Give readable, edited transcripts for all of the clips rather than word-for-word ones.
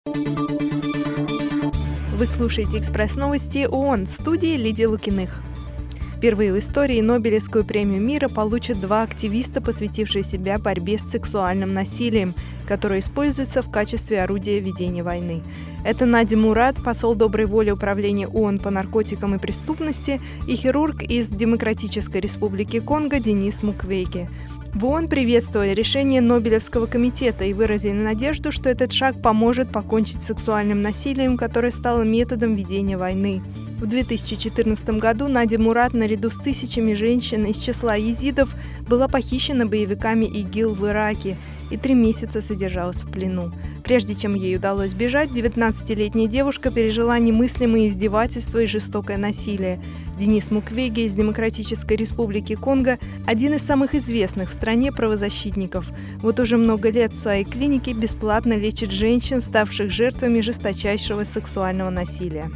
Вы слушаете «Экспресс-новости» ООН, в студии Лидия Лукиных. Впервые в истории Нобелевскую премию мира получат два активиста, посвятившие себя борьбе с сексуальным насилием, которое используется в качестве орудия ведения войны. Это Надя Мурад, посол доброй воли Управления ООН по наркотикам и преступности, и хирург из Демократической Республики Конго Денис Муквеге. В ООН приветствовали решение Нобелевского комитета и выразили надежду, что этот шаг поможет покончить с сексуальным насилием, которое стало методом ведения войны. В 2014 году Надя Мурад наряду с тысячами женщин из числа езидов была похищена боевиками ИГИЛ в Ираке и 3 месяца содержалась в плену. Прежде чем ей удалось бежать, 19-летняя девушка пережила немыслимые издевательства и жестокое насилие. Денис Муквеге из Демократической Республики Конго – один из самых известных в стране правозащитников. Вот уже много лет в своей клинике бесплатно лечит женщин, ставших жертвами жесточайшего сексуального насилия.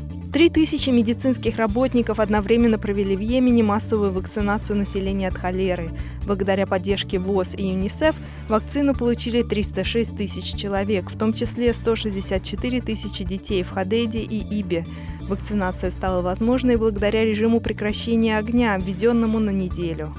3000 медицинских работников одновременно провели в Йемене массовую вакцинацию населения от холеры. Благодаря поддержке ВОЗ и ЮНИСЕФ вакцину получили 306 тысяч человек, в том числе 164 тысячи детей в Ходейде и Ибе. Вакцинация стала возможной благодаря режиму прекращения огня, введенному на неделю.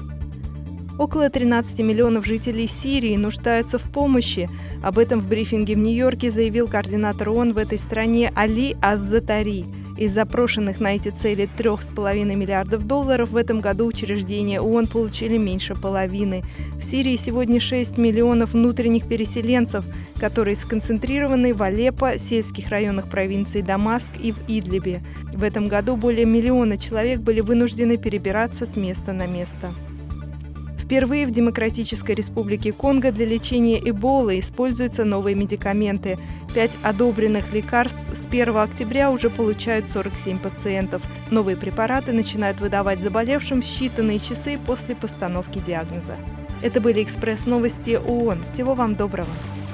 Около 13 миллионов жителей Сирии нуждаются в помощи. Об этом в брифинге в Нью-Йорке заявил координатор ООН в этой стране Али Аз-Затари. Из запрошенных на эти цели $3,5 миллиардов в этом году учреждения ООН получили меньше половины. В Сирии сегодня 6 миллионов внутренних переселенцев, которые сконцентрированы в Алеппо, сельских районах провинции Дамаск и в Идлибе. В этом году более миллиона человек были вынуждены перебираться с места на место. Впервые в Демократической Республике Конго для лечения Эболы используются новые медикаменты. 5 одобренных лекарств с 1 октября уже получают 47 пациентов. Новые препараты начинают выдавать заболевшим в считанные часы после постановки диагноза. Это были «Экспресс-новости» ООН. Всего вам доброго!